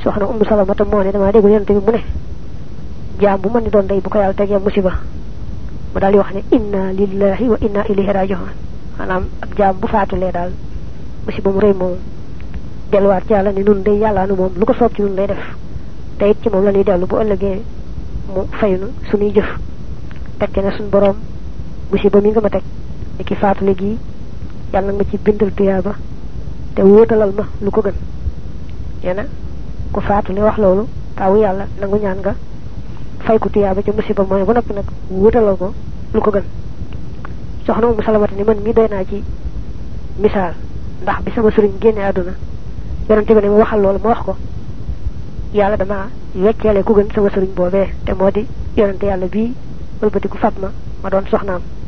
soxna ummu salamata moo ne dama déggu yonent bi mu ne jaam bu mën di doon day bu ko yàlla tegee musiba mu daal di wax ne inna lillahi wa inna ilayhi raji'un maanaam ab jaam bu faatulee daal musiba mu rëy moom delluwaat ci yàlla ni nun day yàlla nu moom lu ko soob ci nun lay def te it ci moom la ñuy dellu bu ëllëgee mu faynu suñuy jëf tekki ne suñ borom musiba mi nga ma teg ni ki faatule gi yàlla nag ma ci bindal tuyaaba te wóotalal ma lu ko gën yena ku faatule wax loolu taawu yàlla nangu ñaan nga fay ko tuyaaba ci musiba mooy ba noppi nag wóotalal ko lu ko gën soxna Umu Salamata ni man mi doy naa ci misaal ndax bi sama sëriñ génne àdduna yonente bi ne ma waxal loolu ma wax ko yàlla dama wecceele ku gën sama sëriñ boobee te moo di yonente yàlla bii wëlbati ku fab ma doon soxnaam